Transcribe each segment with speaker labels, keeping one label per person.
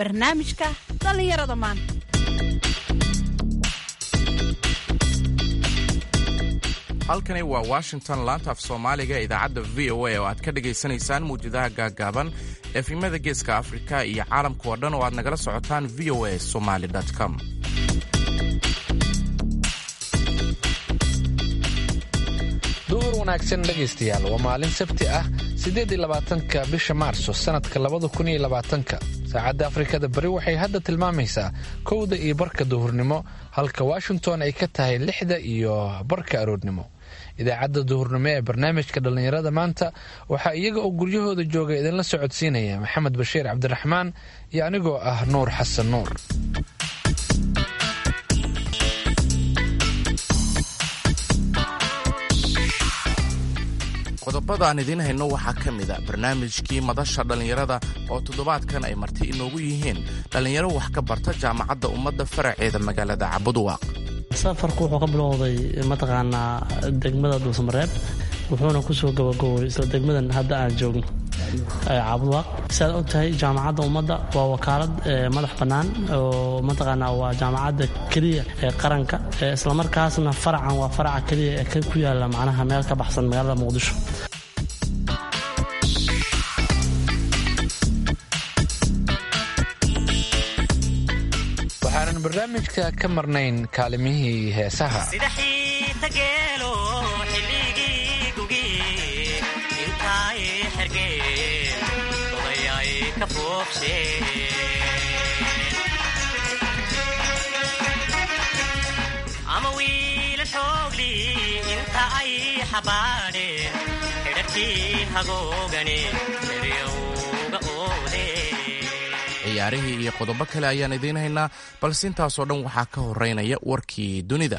Speaker 1: barnaamijka dhallinyarada maanta.
Speaker 2: halkani waa Washington, laanta af Soomaaliga idaacadda VOA oo aad ka dhageysanaysaan muujadaha gaagaaban efimada Geeska Afrika iyo caalamka oo dhan oo aad nagala socotaan voasomali.com.
Speaker 3: duhur wanaagsan dhegaystayaal, waa maalin sabti ah 28-ka bisha Maarso sanadka 2020. saacadda Afrikada bari waxay hadda tilmaamaysaa 1:00 duhurnimo, halka Washington ay ka tahay 6:00 aroornimo. idaacadda duhurnimo ee barnaamijka dhallinyarada maanta waxaa iyaga oo guryahooda jooga idinla socodsiinaya Maxamed Bashiir Cabdiraxmaan iyo anigoo ah Nuur Xasan Nuur.
Speaker 2: qodobada aan idiin hayno waxaa ka mid a barnaamijkii madasha dhallinyarada oo toddobaadkan ay marti inoogu yihiin dhallinyaro wax ka barta jaamacadda ummadda faraceeda magaalada Cabudwaaq.
Speaker 4: safarku wuxuu ka bilowday mataqaanaa degmada Dhuusamareeb wuxuuna ku soo gabagaboway isla degmadan hadda aan joogno Cabudwaaq. sidaad ogtahay jaamacadda ummadda waa wakaalad madax bannaan oo mataqaanaa waa jaamacadda keliya ee qaranka, islamarkaasna faracan waa faraca keliya ee ku yaala macnaha meel ka baxsan magaalada Muqdisho.
Speaker 3: waxaanan barnaamijka ka marnayn kaalimihii heesaha.
Speaker 5: ama wiila xoogli inta ay xabaadheen xidhadhkii hagoogane eryowga oode.
Speaker 2: ciyaarihii iyo qodobo kale ayaan idiin haynaa, balse intaasoo dhan waxaa ka horeynaya warkii dunida.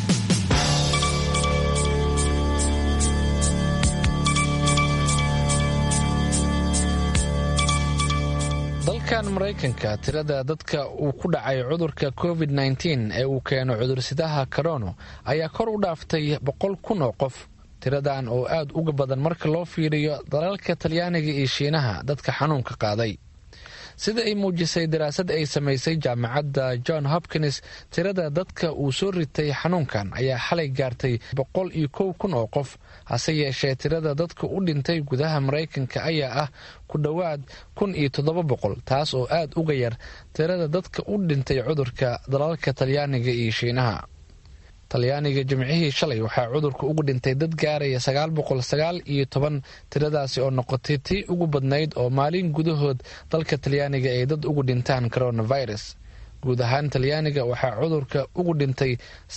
Speaker 3: dalkan Maraykanka, tirada dadka uu ku dhacay cudurka COVID-19 ee uu keeno cudursidaha corona ayaa kor u dhaaftay 100,000 oo qof. tiradan oo aad uga badan marka loo fiiriyo dalalka Talyaaniga iyo Shiinaha dadka xanuunka qaaday. sida ay muujisay daraasad ay samaysay jaamacadda John Hopkins, tirada dadka uu soo ritay xanuunkan ayaa xalay gaartay 101,000 oo qof. hase yeeshee tirada dadka u dhintay gudaha Maraykanka ayaa ah ku dhowaad 1,700, taas oo aad uga yar tirada dadka u dhintay cudurka dalalka Talyaaniga iyo Shiinaha. Talyaaniga jimcihii shalay waxaa cudurka ugu dhintay dad gaaraya 919, tiradaasi oo noqotay tii ugu badnayd oo maalin gudahood dalka Talyaaniga ay dad ugu dhintaan coronavirus. guud ahaan Talyaaniga waxaa cudurka ugu dhintay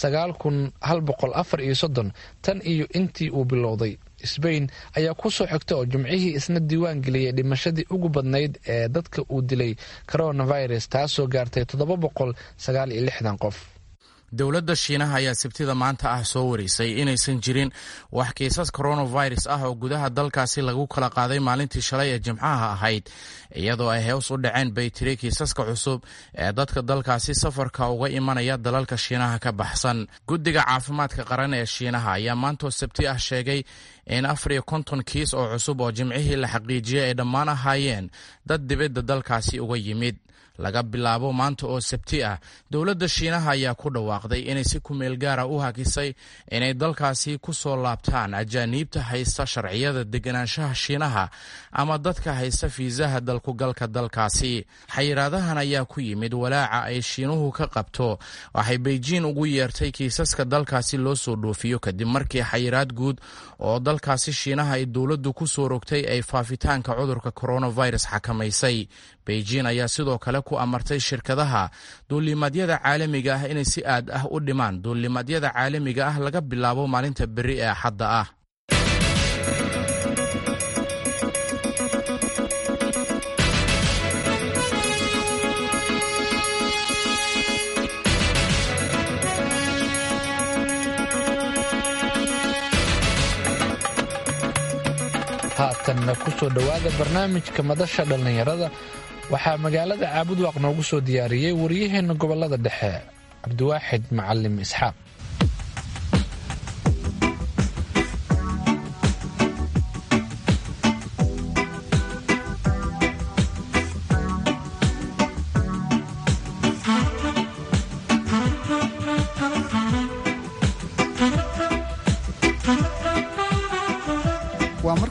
Speaker 3: 9,134 tan iyo intii uu bilowday. Spain ayaa ku soo xigta oo jimcihii isna diiwaan geliyay dhimashadii ugu badnayd ee dadka uu dilay coronavirus, taasoo gaartay 769 qof.
Speaker 2: dowladda Shiinaha ayaa sabtida maanta ah soo wareysay inaysan jirin wax kiisas coronavirus ah oo gudaha dalkaasi lagu kala qaaday maalintii shalay ee Jimcaha ahayd, iyadoo ay hoos u dhaceen baytiri kiisaska cusub ee dadka dalkaasi safarka uga imanaya dalalka Shiinaha ka baxsan. guddiga caafimaadka qaran ee Shiinaha ayaa maanta sabti ah sheegay in 54 kiis oo cusub oo jimcihii la xaqiijiyay ay dhammaan ahaayeen dad dibadda dalkaasi uga yimid. laga bilaabo maanta oo sabti ah, dowladda Shiinaha ayaa ku dhawaaqday inay si ku meel gaara u hakisay inay dalkaasi ku soo laabtaan ajaaniibta haysta sharciyada deganaanshaha Shiinaha ama dadka haysta fiisaha dalkugalka dalkaasi. xayiraadahan ayaa ku yimid walaaca ay Shiinuhu ka qabto waxay Beijing ugu yeertay kiisaska dalkaasi loo soo dhoofiyo kadib markii xayiraad guud oo dalkaasi Shiinaha ay dowladdu ku soo rogtay ay faafitaanka cudurka coronavirus xakamaysay. Beijing ayaa sidoo kale ku amartay shirkadaha duulimaadyada caalamiga ah inay si aad ah u dhimaan duulimaadyada caalamiga ah laga bilaabo maalinta berri ee Axadda ah.
Speaker 3: haatanna ku soo dhowaada barnaamijka madasha dhallinyarada. waxaa magaalada Cabudwaaq noogu soo diyaariyey wariyaheenna gobolada dhexe Cabdiwaaxid Macalim Isxaaq.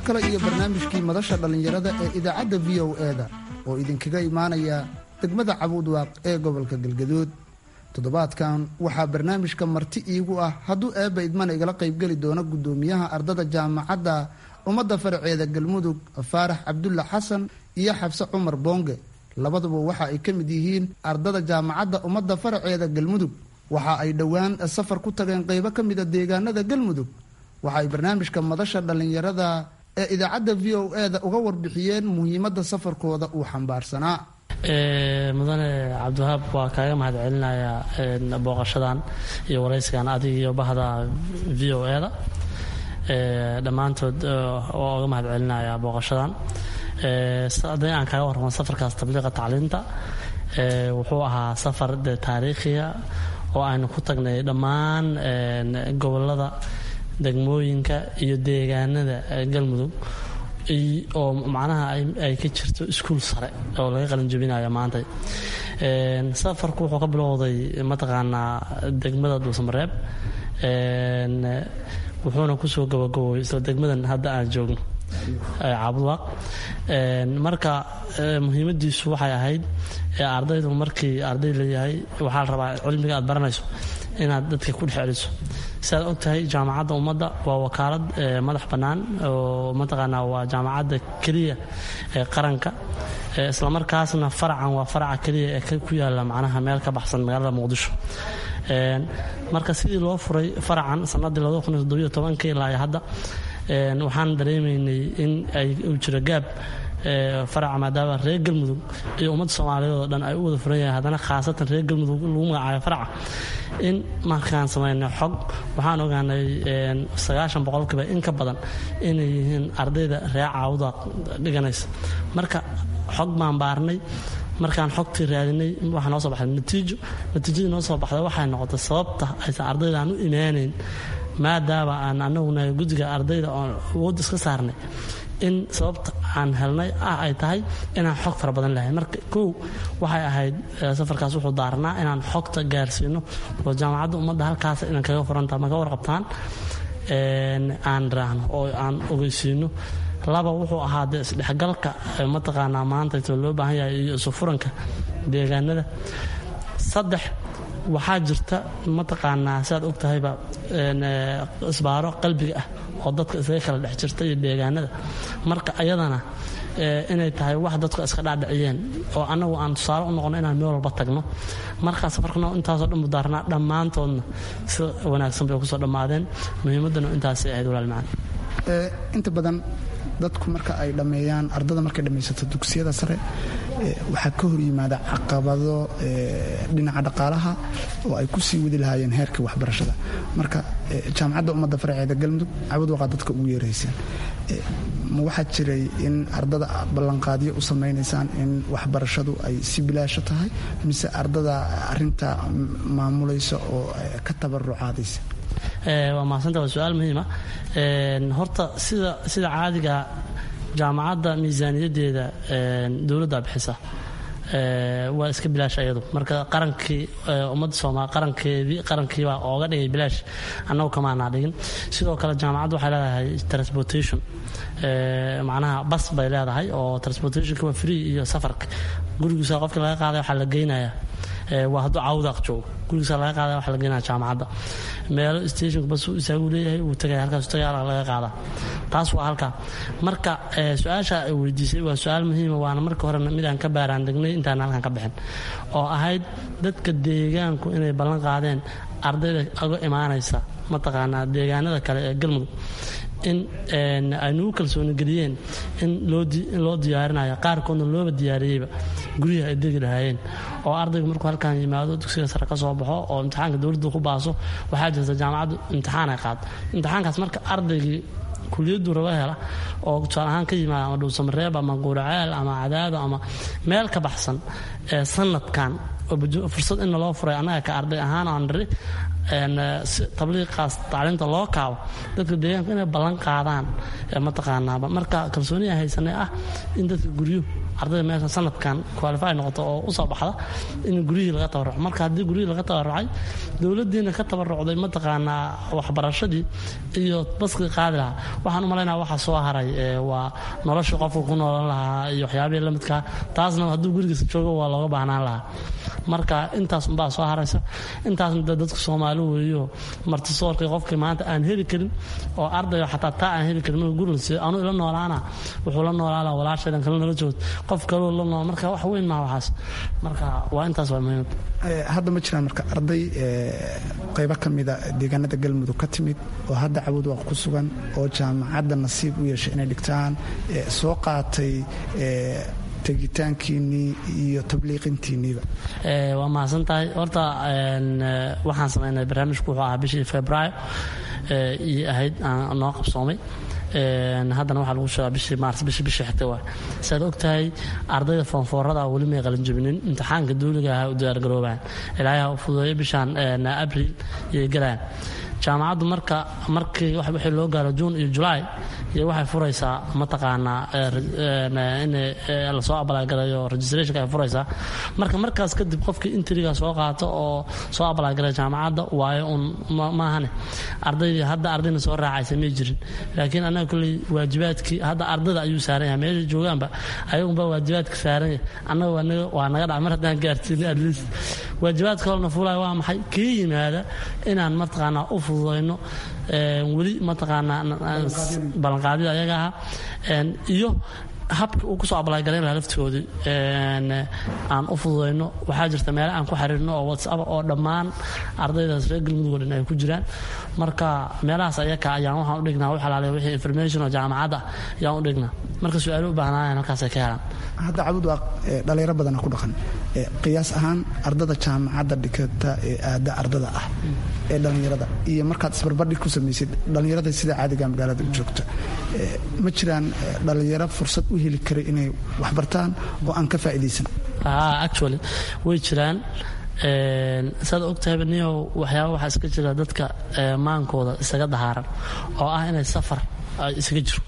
Speaker 6: kale iyo barnaamijkii madasha dhallinyarada ee idaacadda VOA-da oo idinkaga imaanaya degmada Cabuudwaaq ee gobolka Galgaduud. Toddobaadkan waxaa barnaamijka marti iigu ah hadduu eebba idmana igala qaybgeli doono guddoomiyaha ardada jaamacadda ummadda faraceeda Galmudug Faarax Cabdulla Xasan iyo Xabse Cumar Boonge. labaduba waxa ay ka mid yihiin ardada jaamacadda ummadda faraceeda Galmudug. waxa ay dhowaan safar ku tageen qaybo ka mid ah deegaanada Galmudug. waxa ay barnaamijka madasha dhallinyarada ee idaacadda VOA-da uga warbixiyeen muhiimadda safarkooda uu xambaarsanaa.
Speaker 4: mudane cabdiwahaab waa kaaga mahad celinayaa booqashadan iyo waraysigan adiga iyo bahda VOA-da dhammaantood waa uga mahad celinayaa booqashadan. haddii aan kaaga warramo safarkaas tabliiqa tacliinta wuxuu ahaa safar taariikhiya oo aynu ku tagnay dhammaan gobolada degmooyinka iyo deegaanada Galmudug oo macnaha ay ka jirto iskuul sare oo laga qalin jabinayo maanta. safarku wuxuu ka bilowday mataqaanaa degmada Dhuusamareeb wuxuuna kusoo gabagaboway isla degmadan hadda aan joogno Cabuudwaaq. marka muhiimadiisu waxay ahayd ardaydu markii arday leeyahay waxaa la rabaa cilmiga aad baranayso inaad dadka ku dhex celiso. sidaad ogtahay jaamacadda ummadda waa wakaalad madax bannaan oo mataqaanaa waa jaamacadda keliya ee qaranka islamarkaasna faracan waa faraca keliya ee ku yaala macnaha meel ka baxsan magaalada Muqdisho. marka sidii loo furay faracan sanadii 2017 ilaa hadda waxaan dareemaynay in ay u jiro gaab faraca maadaama reer Galmudug iyo ummadda Soomaaliyeed oo dhan ay u wada furan yahay haddana khaasatan reer Galmudug lagu magacaabo faraca. in markaan sameynay xog waxaan ogaanay 90% in ka badan inay yihiin ardayda reer Cabuudwaaq dhiganaysa. marka xog baan baarnay markaan xogtii raadinay waxaa noo soo baxday natiijadii noo soo baxday waxay noqotay sababta aysan ardaydan u imaanayn maadaama aan anaguna guddiga ardayda oo awood iska saarnay in sababta aan helnay ay tahay inaan xog fara badan lahayn. marka kow waxay ahayd safarkaas wuxuu daarnaa inaan xogta gaarsiino oo jaamacadda ummadda halkaas inaan kaga furanta ma ka warqabtaan aan raahno oo aan ogeysiino. laba wuxuu ahaa isdhexgalka mataqaanaa maanta loo baahan yahay iyo isu furanka deegaanada. saddex waxaa jirta mataqaanaa sidaad ogtahayba isbaaro qalbiga ah oo dadka isaga kala dhex jirta iyo deegaanada. marka ayadana inay tahay wax dadku iska dhaadhiciyeen oo anagu aan tusaale u noqono inaan meel walba tagno. marka safarkana intaasoo dhan mudaarnaa dhammaantoodna si wanaagsan bay kusoo dhammaadeen. muhiimadana intaasay ahayd walaal macaan.
Speaker 6: inta badan dadku marka ay dhammeeyaan ardada markay dhammaysato dugsiyada sare waxaa ka hor yimaada caqabado dhinaca dhaqaalaha oo ay ku sii wadi lahaayeen heerka waxbarashada. marka jaamacadda ummadda faraceeda Galmudug Cabuudwaaq dadka ugu yeeraysaan ma waxaa jiray in ardada ballanqaadyo u samaynaysaan in waxbarashadu ay si bilaasho tahay mise ardada arinta maamulaysa oo ka tabarucaadaysa?
Speaker 4: waa mahadsantahay, waa su-aal muhiima. horta sida caadiga jaamacadda miisaaniyadeeda dowladda bixisa waa iska bilaash ayadu. marka qarankii ummadda Soomaaliya qarankiibaa ooga dhigay bilaash, annagu kamaanaa dhigin. sidoo kale jaamacaddu waxay leedahay transportation, macnaha bas bay leedahay oo transportationka waa free iyo safarka gurigiisa qofka laga qaaday waxaa la geynayaa waa hadduu Cabuudwaaq joogo gurigiisa laga qaaday waxaa la geynaya jaamacadda. meelo stationka bas isagu leeyahay uu tagay halkaas tagay laga qaadaa. taas waa halkaa. marka su-aasha ay weydiisay waa su-aal muhiima, waana marka hore mid aan ka baaraan degnay intaan halkan ka bixin, oo ahayd dadka deegaanku inay ballan qaadeen ardayda uga imaanaysa mataqaanaa deegaanada kale ee Galmudug in ay nugu kalsooni geliyeen in loo diyaarinayo, qaarkoodna looba diyaariyeyba guryaha ay degi lahaayeen. oo ardaygu markuu halkaan yimaado dugsiga sare ka soo baxo oo imtixaanka dowladdu ku baaso, waxaa jirta jaamacaddu imtixaan ay qaado. imtixaankaas marka ardaygii kuliyaddu raba hela oo tusaale ahaan ka yimaada ama Dhuusamareeb ama Guraceel ama Cadaado ama meel ka baxsan sanadkan fursad in loo furay annaga ka arday ahaan aan niri tabliiqaas tacliinta loo kaabo dadka deegaanka inay ballan qaadaan mataqaanaaba marka kalsooniya haysanay ah in dadka guryo ardayda meesha sanadkan qualify noqoto oo u soo baxda in guryihii laga tabaruco marka haddii guryihii laga tabarucay dowladdiina ka tabarucday mataqaanaa waxbarashadii iyo baskii qaadi lahaa waxaan u malaynaa waxa soo haray waa nolosha qofka ku noolan lahaa iyo waxyaabihii la midkaa taasna hadduu gurigiisa joogo waa looga baahnaan lahaa marka intaas unbaa soo haraysa intaasna dadka soomaali weeyo martisoorkii qofkii maanta aan heli karin oo ardayo xataa taa aan heli karin marka guri la siiyo anuu ila noolaana wuxuu la noolaana walaashaydan kale nala joogto qof kaloo la nool marka wax weyn maa waxaas marka waa intaas waa muhiim
Speaker 6: hadda ma jiraan marka arday qaybo ka mida deegaanada galmudug ka timid oo hadda Cabud Waaq ku sugan oo jaamacadda nasiib u yeeshay inay dhigtaan soo qaatay tegitaankiinii iyo tabliiqintiiniiba
Speaker 4: waa mahadsan tahay horta waxaan samaynay barnaamijku wuxuu ahaa bishii Febraayo iyo ahayd aan noo qabsoomay haddana waxaa lagu sheegaa bishii maars bishii xigtay waa saad ogtahay ardayda foonfoorada weli may qalin jabinin imtixaanka dawliga ah u diyaargaroobaan ilaahay ha u fududeeyo bishaan abriil iyo galaan jaamacaddu markii wixii loo gaaro June iyo July iyo waxay furaysaa mataqaanaa in la soo abalaagalayo registration ay furaysaa markaas kadib qofkii intriga soo qaato oo soo abalaagalayo jaamacadda waayo maahane ardayna soo raacaysa ma jirin laakiin anaga kulli waajibaadkii hadda ardayda ayuu saaran yahay meesha joogaanba ayagunba waajibaadka saaran yahay anaga waa naga dhacay mar haddaan gaarsiin at least waajibaadka kalena fuulay waa maxay kii yimaada inaan mataqaanaa u fududayno weli mataqaanaa ballanqaadida ayaga ah iyo habka uu ku soo abalaagaleen lahaa laftoodii aan u fududayno waxaa jirta meelo aan ku xiriirno oo WhatsApp oo dhammaan ardaydaas reer galmudug oo dhan ay ku jiraan marka meelahaas ayaka ayaan waxaan u dhignaa wax xalaaleeyo wixii information oo jaamacadda ayaan u dhignaa marka su'aalo u baahnayaan halkaas ay ka helaan
Speaker 6: hadda Cabud Waaq dhalinyaro badan ku dhaqan qiyaas ahaan ardada jaamacadda dhigata ee aada ardada ah ee dhalinyarada iyo markaad isbarbardhig ku samaysid dhalinyarada sida caadiga magaalada u joogta ma jiraan dhalinyaro fursad u heli karay inay wax bartaan oo aan ka faa'iideysan
Speaker 4: actually way jiraan saad ogtahay baniyo waxaa iska jira dadka maankooda isaga dahaaran oo ah inay safar isaga jiro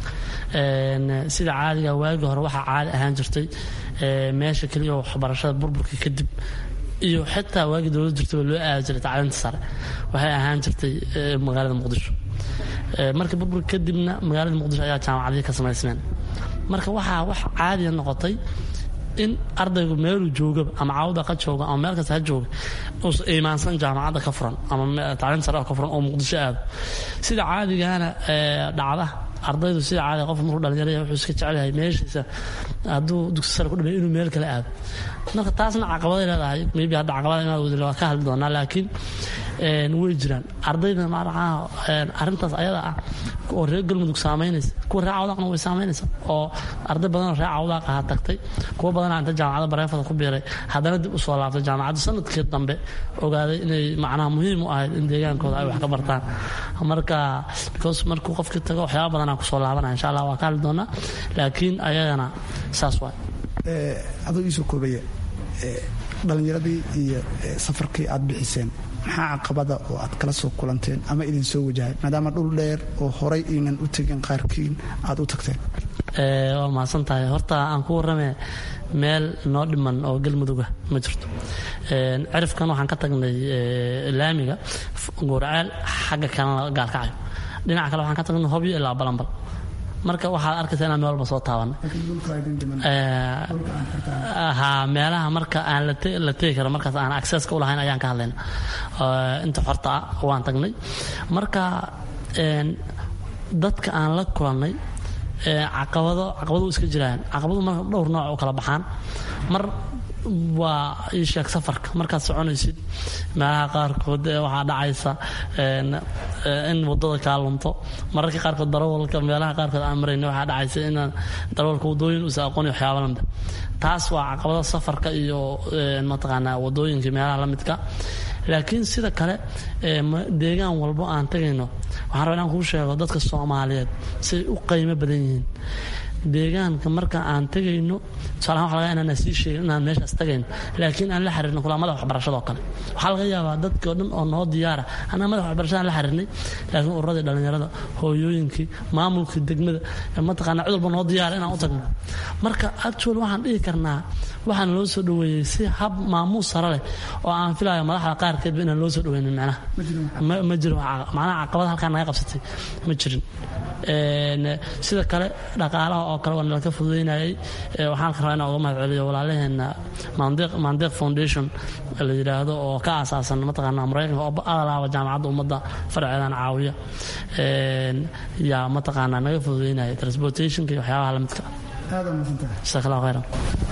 Speaker 4: sida caadiga waagi hore waxaa caadi ahaan jirtay meesha keliya waxbarashada burburkii kadib iyo xitaa waagi dowladda jirtay loo aadi jiray tacliinta sare waxay ahaan jirtay magaalada muqdisho marka burburka kadibna magaalada muqdisho ayaa jaamacadihii ka samaysmeen marka waxaa wax caadiya noqotay in ardaygu meeluu joogaba ama caawda ka jooga ama meel kasta ha jooga uusan iimaansan jaamacadda ka furan ama tacliin sare oo ka furan oo muqdisho aado sida caadigana dhacda ardaydu sida caadiga qof markuu dhalinyaraya wuxuu iska jecel yahay meeshiisa hadduu dugsi sare ku dhameeyo inuu meel kale aado marka taasna caqabaday leedahay maybe hadda caqabada inaad wadi waa ka hadli doonaa laakiin way jiraan ardayda macnaha arrintaas ayada ah oo reer galmudug saamaynaysa kuwa reer Cawdaaqna way saamaynaysa oo arday badan oo reer Cawdaaq ah tagtay kuwa badan inta jaamacadda bareefada ku biiray haddana dib u soo laabtay jaamacadda sanadkii dambe ogaaday inay macnaha muhiim u ahayd in deegaankooda ay wax ka bartaan marka because markuu qofka tago waxyaabo badan aan ku soo laabanaa insha Allah waa ka hadli doonaa laakiin ayagana saas waay
Speaker 6: adoo isu koobaya dhalinyaradii iyo safarkii aad bixiseen maxaa caqabada oo aad kala soo kulanteen ama idin soo wajahay maadaama dhul dheer oo horay aynan u tegin qaarkiin aad u tagteen
Speaker 4: waa mahadsan tahay horta aan ku warramee meel noo dhiman oo galmuduga ma jirto cirifkan waxaan ka tagnay laamiga Gurceel xagga kalena Gaalkacyo dhinaca kale waxaan ka tagnay Hobyo ilaa Balanbal marka waxaad arkaysaa inaan meel walba soo taaban meelaha marka aan la tegi karo markaas aan accesska u lahayn ayaan ka hadlayna inta xorta ah waan tagnay marka dadka aan la kulannay caqabado iska jiraan caqabadu marka dhowr nooc u kala baxaan mar waa ii sheeg safarka markaad soconaysid meelaha qaarkood waxaa dhacaysa in wadada kaa lunto mararka qaarkood darawalka meelaha qaarkood aan marayna waxaa dhacaysa inaan darawalka wadooyin uusa aqoon iyo waxyaaba lamida taas waa caqabada safarka iyo mataqaanaa wadooyinka meelaha la midka laakiin sida kale deegaan walbo aan tagayno waxaan rabaa inaan kuu sheego dadka Soomaaliyeed say u qiimo badan yihiin deegaanka marka aan tegayno tusaalahaan waxa laga yaabaa inaan sii sheegin inaan meeshaas tagayno laakiin aan la xiriirno kulamada waxbarashada oo kale waxaa laga yaabaa dadka oo dhan oo noo diyaara anaa madax waxbarashada la xiriirnay laakiin ururadii dhalinyarada hooyooyinkii maamulkii degmada mataqaanaa cid walba noo diyaara inaan u tagno marka actually waxaan dhihi karnaa waxaan loo soo dhaweeyey si hab maamuus sare leh oo aan filayo madaxda qaarkeedba inaan loo soo dhaweynin macnaha ma jiro macnaha caqabad halkaan naga qabsatay ma jirin sida kale dhaqaalaha oo kale waa nala ka fududeynayay waxaan rabaa inaan uga mahad celiyo walaalaheena mandeeq foundation la yidhaahdo oo ka aasaasan mataqaanaa maraykanka oo alaaba jaamacadda ummadda farceedan caawiya yaa mataqaanaa naga fududeynaya transportationka iyo waxyaabaha lamidka jazaak allahu khayran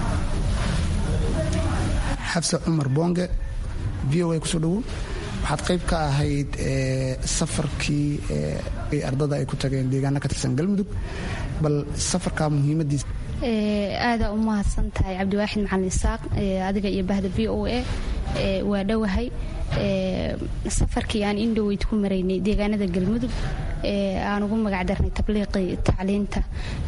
Speaker 6: xabse cumar boonge v o a kusoo dhawow waxaad qayb ka ahayd safarkii ardada ay ku tageen deegaana ka tirsan galmudug bal safarkaa muhiimadiisa
Speaker 7: aadaa u mahadsan tahay cabdiwaaxid macalin isaaq adiga iyo bahda v o a waa dhowahay safarkii aan indhoweyd ku maraynay deegaanada galmudug aan ugu magacdarnay tabliiqii tacliinta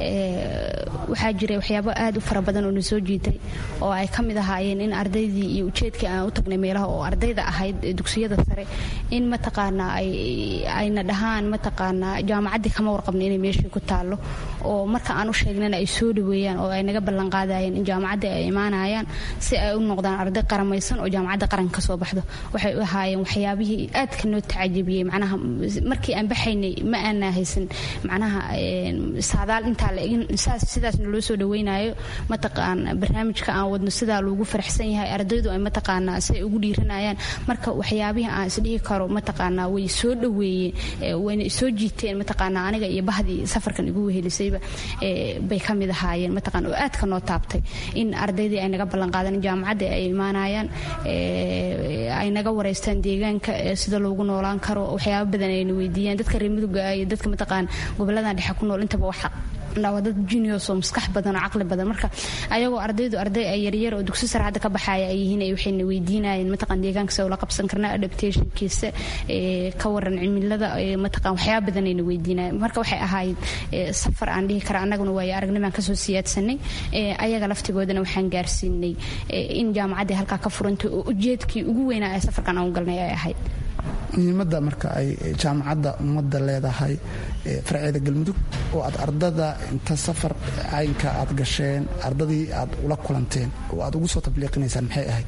Speaker 7: waxaa jiray waxyaabo aad u fara badan oo na soo jiitay oo ay ka mid ahaayeen in ardaydii iyo ujeedkii aan u tagnay meelaha oo ardayda ahayd dugsiyada sare in mataqaanaa ayna dhahaan mataqaanaa jaamacaddii kama warqabna inay meeshii ku taallo oo marka aan u sheegnana ay soo dhaweeyaan oo ay naga ballanqaadayeen in jaamacaddii ay imaanayaan si ay u noqdaan arday qaramaysan oo jaamacadda qaranka ka soo baxdo waxay u ahaayeen waxyaabihii aadka noo tacajabiyey macnaha markii aan baxaynay ma aanaa haysan macnaha saadaal intaa la egin sidaasna loo soo dhaweynayo mataqaana barnaamijka aan wadno sidaa loogu faraxsan yahay ardaydu ay mataqaanaa si ay ugu dhiiranayaan marka waxyaabihii aan isdhihi karo mataqaanaa way soo dhaweeyeen wayna soo jiiteen mataqaanaa aniga iyo bahdii safarkan igu wehelisayba bay ka mid ahaayeen mataqaana oo aadka noo taabtay in ardaydii ay naga ballanqaadan in jaamacadda ay imaanayaan ay naga wareystaan deegaanka sida loogu noolaan karo waxyaaba badan ayna weydiiyaan dadka reer mudugga iyo dadka mataqaan goboladan dhexe ku nool intaba waxa waa dad juniors oo maskax badan oo caqli badan marka ayagoo ardaydu arday ay yaryar oo dugsi sare hadda ka baxaya ay yihiin ay waxayna weydiinayeen mataqaan deegaanka sida ula qabsan karnaa adaptationkiisa ka waran cimilada mataqaan waxyaaba badan ayna weydiinayeen marka waxay ahayd safar aan dhihi kara annaguna waayo aragnimaan kasoo siyaadsanay ayaga laftigoodana waxaan gaarsiinay in jaamacaddii halkaa ka furantay oo ujeedkii ugu weynaa ee safarkan aan u galnay ay ahayd
Speaker 6: muhiimadda marka ay jaamacadda ummadda leedahay farceeda galmudug oo aad ardada inta safar caynka aad gasheen ardadii aad ula kulanteen oo aad ugu soo tabliiqinaysaan maxay ahayd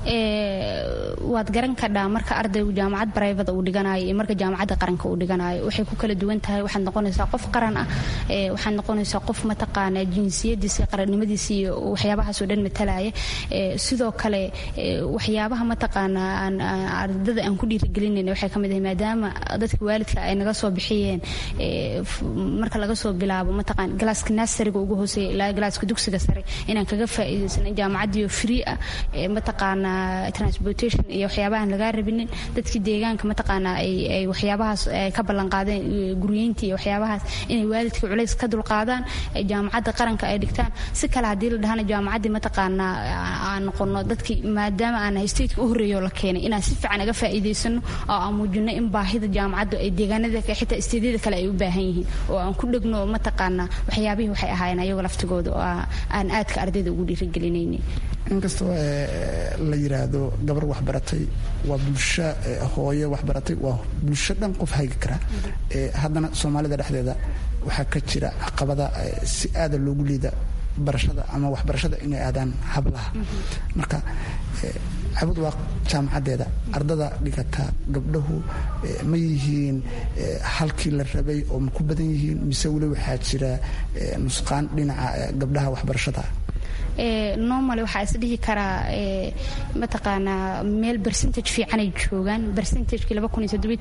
Speaker 7: waad garan kadhaa marka ardaygu jaamacad barayvada uu dhiganayo iyo marka jaamacadda qaranka uu dhiganayo waxay ku kala duwan tahay waxaad noqonaysaa qof qaran ah waxaad noqonaysaa qof mataqaanaa jinsiyadiisa qarannimadiisa iyo waxyaabahaasoo dhan matalaya sidoo kale waxyaabaha mataqaanaa ardada aan ku dhiirigelinayna waxay ka mid ahay maadaama dadka waalidka ay naga soo bixiyeen marka laga soo bilaabo mataqaan galaaska naasariga ugu hooseeya ilaa galaaska dugsiga sare inaan kaga faa'iidaysano jaamacaddiyo free ah mataqaanaa transportation iyo waxyaabahan lagaa rabinin dadkii deegaanka mataqaanaa ay waxyaabahaas ka ballanqaadeen guryeyntii iyo waxyaabahaas inay waalidka culays ka dulqaadaan jaamacadda qaranka ay dhigtaan si kale haddii la dhahana jaamacaddii mataqaanaa aan noqono dadkii maadaama aan stateka u horreeyo la keenay inaan si fiican aga faa'iidaysano oo aan muujino in baahida jaamacaddu ay deegaanada xitaa isteedyada kale ay u baahan yihiin oo aan ku dhegno mataqaanaa waxyaabihii waxay ahaayeen ayagoo laftigooda oo aan aadka ardayda ugu dhiirigelinaynin
Speaker 6: inkastoo la yiraahdo gabar waxbaratay waa bulsho hooyo waxbaratay waa bulsho dhan qof haygi kara haddana soomaalida dhexdeeda waxaa ka jira caqabada si aada loogu liida barashada ama waxbarashada inay aadaan hablaha marka cabud waa jaamacaddeeda ardada dhigata gabdhahu ma yihiin halkii la rabay oo ma ku badan yihiin mise weli waxaa jira nusqaan dhinaca gabdhaha waxbarashada
Speaker 7: normal waxaa isdhihi karaa mataqaanaa meel percentage fiicanay joogaan percentagekii la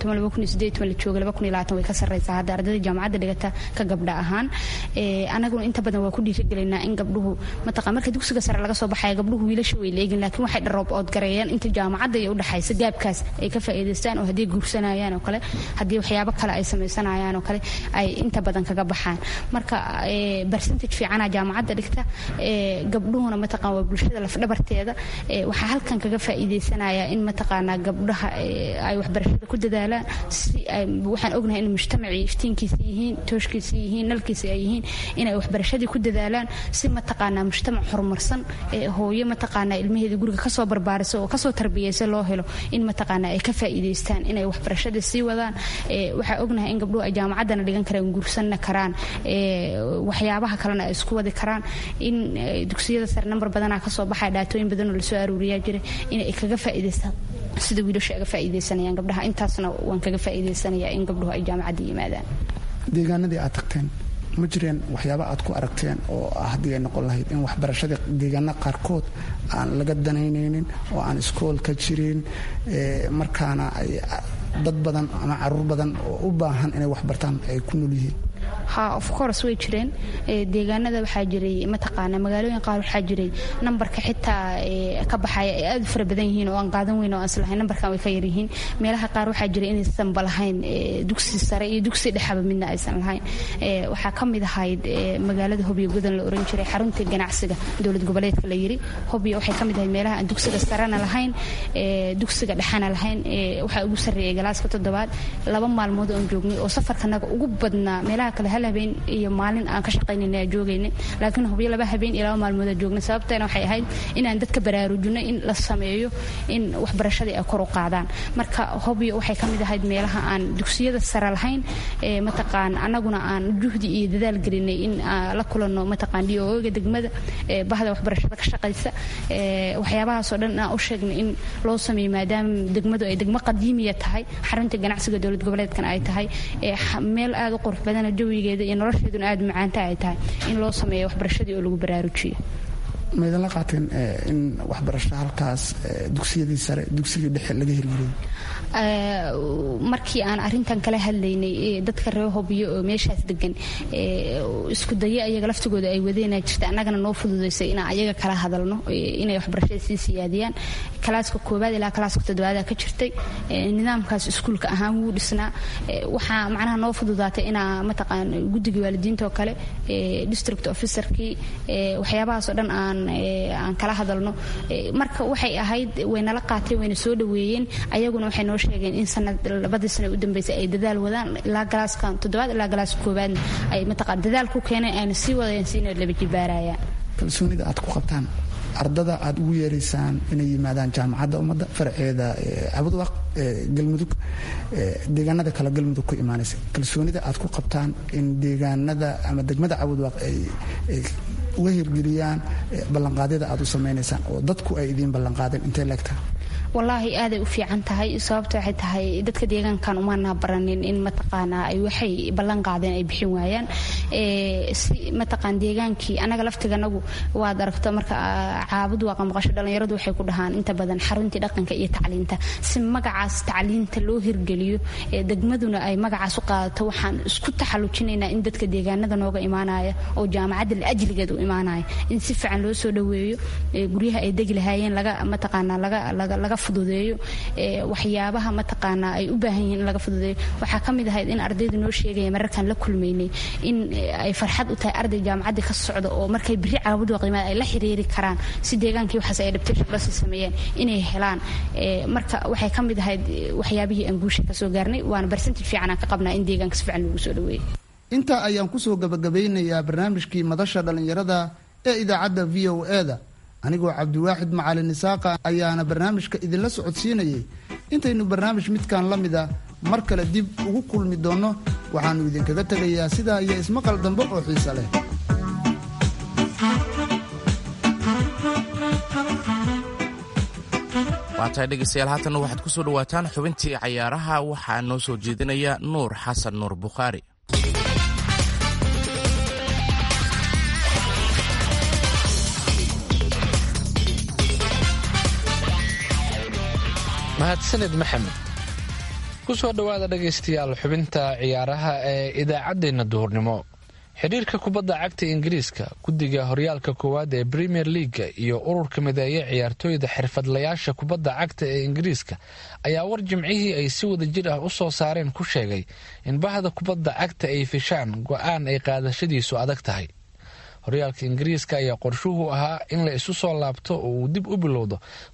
Speaker 7: jooga way ka sarreysaa hadda ardayda jaamacadda dhigata ka gabdha ahaan anaguna inta badan waa ku dhiirigelinaa in gabdhuhu mataqaan marka dugsiga sare laga soo baxaya gabdhuhu wiilasha way leegin laakiin waxay dharoob ood gareeyaan inta jaamacadda iyo udhaxaysa gaabkaas ay ka faa'iidaystaan oo haddii guursanayaan oo kale haddii waxyaabo kale ay samaysanayaan oo kale ay inta badan kaga baxaan marka percentage fiicana jaamacadda dhigta gabdhuhuna mataqaan waa bulshada lafdhabarteeda waxaa halkan kaga faa'iidaysanaya in mataqaanaa gabdhaha ay waxbarashada ku dadaalaan si waxaan ognahay in mujtamacii iftiinkiisa yihiin tooshkiisa yihiin nalkiisa ay yihiin inay waxbarashadii ku dadaalaan si mataqaanaa mujtamac horumarsan hooyo mataqaanaa ilmaheeda guriga kasoo barbaarisa oo kasoo tarbiyeysa loo helo in mataqaanaa ay ka faa'iidaystaan inay waxbarashadii sii wadaan waxaa ognahay in gabdhuhu ay jaamacaddana dhigan karaan guursanna karaan waxyaabaha kalena ay isku wadi karaan in dugsiyada sare nambar badanaa kasoo baxaya dhaatooyin badanoo lasoo aruuriyaa jiray inay kaga faa'iidaystaan sida wiilasha aga faa'iidaysanayaan gabdhaha intaasna waan kaga faa'iidaysanayaa in gabdhuhu ay jaamacadda yimaadaan
Speaker 6: deegaanadii aad tagteen ma jireen waxyaaba aad ku aragteen oo haddii ay noqon lahayd in waxbarashada deegaana qaarkood aan laga danaynaynin oo aan iskool ka jirin markaana ay dad badan ama caruur badan oo u baahan inay waxbartaan ay ku nool yihiin
Speaker 7: ha of course way jireen deegaanada waxaa jiray mataqaanaa magaalooyin qaar waxaa jiray nambarka xitaa ka baxaya ay aad u fara badan yihiin oo aan qaadan weyn oo aan islahayn nambarkan way ka yar yihiin meelaha qaar waxaa jiray inaysan balahayn dugsi sare iyo dugsi dhexaba midna aysan lahayn waxaa ka mid ahayd magaalada Hobyo Godan la oran jiray xarunta ganacsiga dowlad goboleedka la yiri Hobyo waxay ka mid ahayd meelaha aan dugsiga sarena lahayn dugsiga dhexana lahayn waxaa ugu sareeyay galaaska 7 laba maalmood oo joognay oo safarkanaga ugu badnaa meelaha kale hal habeen iyo maalin aan ka shaqaynayna joogaynay laakiin Hobyo laba habeen iyo laba maalmood joognay sababtana waxay ahayd inaan dadka baraarujino in la sameeyo in waxbarashada ay kor u qaadaan marka Hobyo waxay ka mid ahayd meelaha aan dugsiyada sare lahayn mataqaan anaguna aan juhdi iyo dadaal gelinay in la kulanno mataqaan dhiyooga degmada bahda waxbarashada ka shaqaysa waxyaabahaas oo dhan aan u sheegnay in loo sameeyo maadaama degmadu ay degmo qadiimiya tahay xarunta ganacsiga dowlad goboleedkan ay tahay meel aad u qurux badan jawigeeda iyo nolosheeduna aad macaanta ay tahay in loo sameeyo waxbarashadii oo lagu baraarujiyo
Speaker 6: ma idin la qaateen in waxbarasho halkaas dugsiyadii sare dugsigii dhexe laga hirgeliyay
Speaker 7: markii aan arintan kala hadlaynay dadka reer Hobyo oo meeshaas degan isku daya ayaga laftigooda ay wadeenay jirta annagana noo fududeysay in ayaga kala hadalno inay waxbarashada sii siyaadiyaan kalaaska koobaad ilaa kalaaska 7 ka jirtay nidaamkaas iskuulka ahaan wuu dhisnaa waxa macnaha noo fududaatay in mataqaan guddiga waalidiinta oo kale district officerkii waxyaabahaas oo dhan aan kala hadalno marka waxay ahayd wayna la qaatay wayna soo dhaweeyeen ayaguna waxay noo sheegeen in sanad labadii sano u dambeysay ay dadaal wadaan ilaa galaaskan 7 ilaa galaaska 1 ay mataqaan dadaal ku keeneen ayna sii wadayeen siina laba jibaarayaan
Speaker 6: kalsoonida aad ku qabtaan ardada aad ugu yeeraysaan inay yimaadaan jaamacadda ummadda farceeda Cabudwaaq galmudug deegaanada kala galmudug ku imaanaysa kalsoonida aad ku qabtaan in deegaanada ama degmada Cabudwaaq ay uga hirgeliyaan ballanqaadyada aad u samaynaysaan oo dadku ay idin ballanqaadeen intee leegtaa
Speaker 7: wallaahi aad ay u fiican tahay sababta waxay tahay dadka deegaankan uma baranin in mataqaanaa ay waxay ballan qaadeen ay bixin waayaan si mataqaan deegaankii anaga laftiganagu waad aragto marka Cabudwaaq maqasho dhalinyaradu waxay ku dhahaan inta badan xaruntii dhaqanka iyo tacliinta si magacaas tacliinta loo hirgeliyo degmaduna ay magacaas u qaadato waxaan isku taxallujinaynaa in dadka deegaanada nooga imaanaya oo jaamacadda la ajligeed u imaanaya in si fiican loo soo dhaweeyo guryaha ay degi lahaayeen laga mataqaanaa laga fududeeyo waxyaabaha mataqaanaa ay u baahan yihiin laga fududeeyo waxaa ka mid ahayd in ardaydu noo sheegaya mararkan la kulmaynay in ay farxad u tahay arday jaamacadda ka socda oo markay biri Cabudwaaq qiimaha ay la xiriiri karaan si deegaankii waxaas ay adaptation la sameeyeen inay helaan marka waxay ka mid ahayd waxyaabihii aan guusha ka soo gaarnay waana percentage fiican aan ka qabnaa in deegaanka si fiican lagu soo dhaweeyo
Speaker 6: inta ayaan ku soo gabagabeynayaa barnaamijkii madasha dhalinyarada ee idaacadda VOA-da anigoo Cabdiwaaxid Macalin Isaaqa ayaana barnaamijka idinla socodsiinayay intaynu barnaamij midkan la mid ah mar kale dib ugu kulmi doono waxaanu idinkaga tagayaa sidaa iyo ismaqal dambe oo xiiso leh
Speaker 2: waatahay dhegeystayaal haatanna waxaad ku soo dhawaataan xubintii cayaaraha waxaa noo soo jeedinaya Nuur Xasan Nuur Bukhaari
Speaker 3: mahadsanid maxamed ku soo dhowaada dhegaystayaal xubinta ciyaaraha ee idaacaddeenna duhurnimo xidhiirka kubadda cagta ingiriiska guddiga horyaalka koowaad ee Premier League iyo ururka mideeya ciyaartooyda xirfadlayaasha kubadda cagta ee ingiriiska ayaa war jimcihii ay si wada jir ah u soo saareen ku sheegay in bahda kubadda cagta ay fishaan go'aan ay qaadashadiisu adag tahay horyaalka ingiriiska ayaa qorshuhu ahaa in la isu soo laabto oo uu dib u bilowdo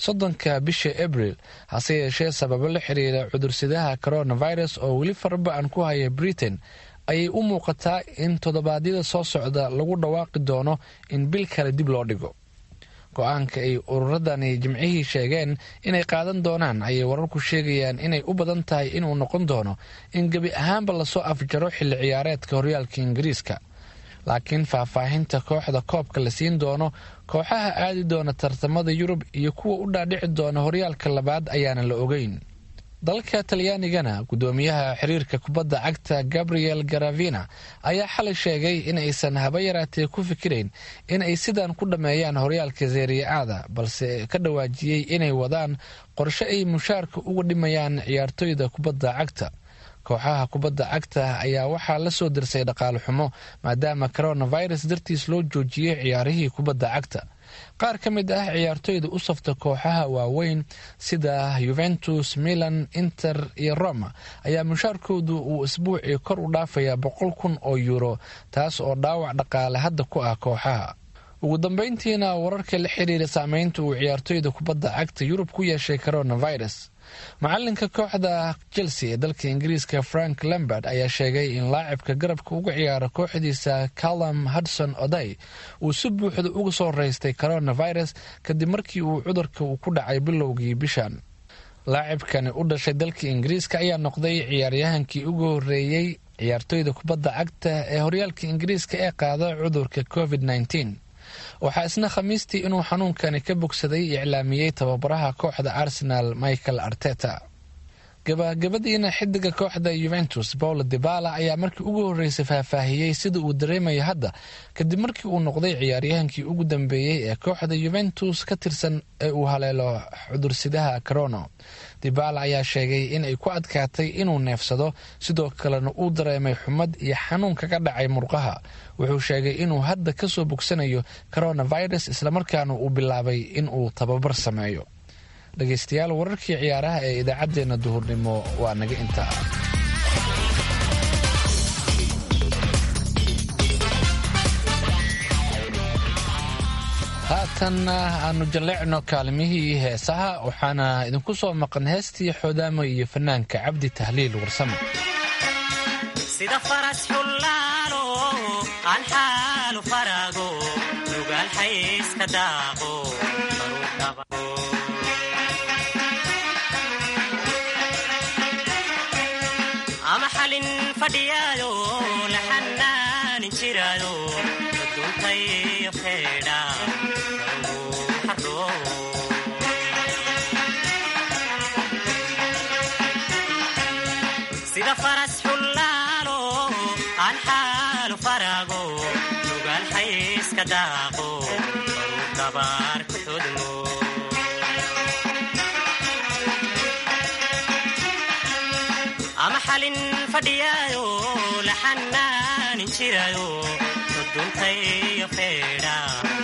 Speaker 3: 30 bisha abril, hase yeeshee sababo la xiriira cudursidaha coronavirus oo weli farba'an ku haya Britain ayay u muuqataa in toddobaadyada soo socda lagu dhawaaqi doono in bil kale dib loo dhigo. go-aanka ay ururadani jimcihii sheegeen inay qaadan doonaan ayay wararku sheegayaan inay u badan tahay inuu noqon doono in gebi ahaanba lasoo afjaro xilli ciyaareedka horyaalka ingiriiska, laakiin faahfaahinta kooxda koobka la siin doono, kooxaha aadi doona tartamada Yurub iyo kuwa u dhaadhici doona horyaalka labaad ayaana la ogeyn. dalka Talyaanigana gudoomiyaha xiriirka kubadda cagta Gabriel Garavina ayaa xalay sheegay in aysan haba yaraatee ku fikirayn in ay sidan ku dhameeyaan horyaalka Serie A, balse ka dhawaajiyay inay wadaan qorshe ay mushaarka uga dhimayaan ciyaartoyda kubadda cagta. kooxaha kubadda cagta ayaa waxaa la soo dirsay dhaqaale xumo maadaama coronavirus dartiis loo joojiyay ciyaarihii kubadda cagta. qaar ka mid ah ciyaartoyda u safta kooxaha waaweyn sida Juventus, Milan, Inter iyo Roma ayaa mushaarkoodu uu isbuucii kor u dhaafaya 100,000 oo euro, taas oo dhaawac dhaqaale hadda ku ah kooxaha. ugu dambeyntiina wararka la xiriira saameynta uu ciyaartoyda kubadda cagta Yurub ku yeeshay coronavirus. macalinka kooxda Chelsea ee dalka Ingiriiska Frank Lampard ayaa sheegay in laacibka garabka uga ciyaara kooxdiisa Callum Hudson-Odoi uu si buuxda uga soo reystay coronavirus kadib markii uu cudurka ku dhacay bilowgii bishan. laacibkani u dhashay dalka Ingiriiska ayaa noqday ciyaaryahankii ugu horeeyay ciyaartoyda kubadda cagta ee horyaalka Ingiriiska ee qaada cudurka COVID-19. waxaa isna khamiistii inuu xanuunkani ka bogsaday iclaamiyey tababaraha kooxda Arsenal Mikel Arteta. gabagabadiina xidiga kooxda Juventus Paulo Dybala ayaa markii ugu horeysay faahfaahiyey sida uu dareemayo hadda kadib markii uu noqday ciyaaryahankii ugu dambeeyey ee kooxda Juventus ka tirsan ee uu haleelo cudursidaha corona. Dybala ayaa sheegay in ay ku adkaatay inuu neefsado, sidoo kalena uu dareemay xumad iyo xanuun kaga dhacay murqaha. wuxuu sheegay inuu hadda ka soo bogsanayo coronavirus islamarkaana uu bilaabay inuu tababar sameeyo. dhegaystayaal, wararkii ciyaaraha ee idaacaddeenna duhurnimo waa naga intaa. haatan aanu jaleecno kaalimihii heesaha, waxaana idinku soo maqan heestii Xodaamo iyo fanaanka Cabdi Tahliil Warsame.
Speaker 5: sida faras xullaalo aan xaalu farago lugaal xayska daaqo ama xalin fadhiyaado la xanaanin jiraado duntay feedha sida faras xullaalo aan xaalu farago lugaal xayska daaqo dabaar ku xudmo ama xalin fadhiyaado la xanaanin jiraado duntay feedha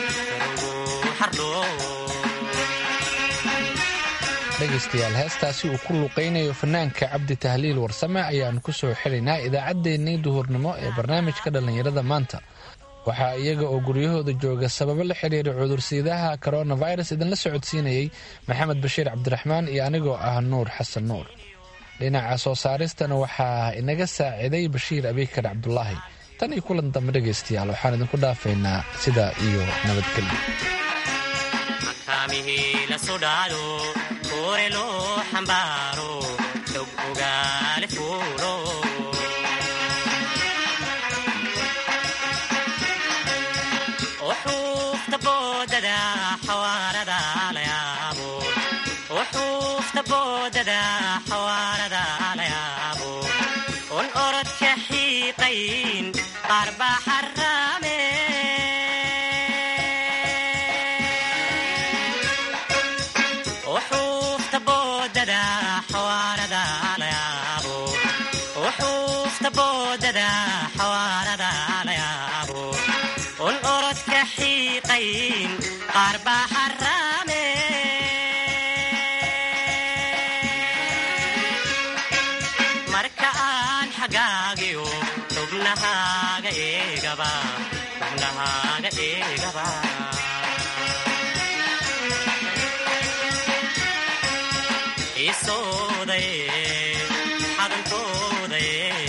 Speaker 3: dhegaystayaal, heestaasi uu ku luuqaynayo fanaanka Cabdi Tahliil Warsame ayaanu ku soo xiraynaa idaacaddeenii duhurnimo ee barnaamijka dhallinyarada maanta. waxaa iyaga oo guryahooda jooga sababo la xiriira cudursidaha coronavirus idinla socodsiinayay Maxamed Bashiir Cabdiraxmaan iyo anigoo ah Nuur Xasan Nuur. dhinaca soo saaristana waxaa inaga saaciday Bashiir Abikar Cabdulaahi. tan iyo kulan dambe dhegaystayaal, waxaan idinku dhaafaynaa sidaa iyo nabadgelyo.
Speaker 5: akaamihii la sudhaado koore loo xambaaro dog ogaale fuulo uxuufta boodada xawaarada la yaabo uxuufta boodada xawaarada la yaabo un orodka xiiqayn qaarbaa xaraame uxuufta boodada xawaarada la yaabo uxuufta boodada xawaarada la yaabo un orodka xiiqayn qaarbaa xaraame marka aan xagaagiyo xubnahaaga eegaba xubnahaaga eegaba isooday xadankooday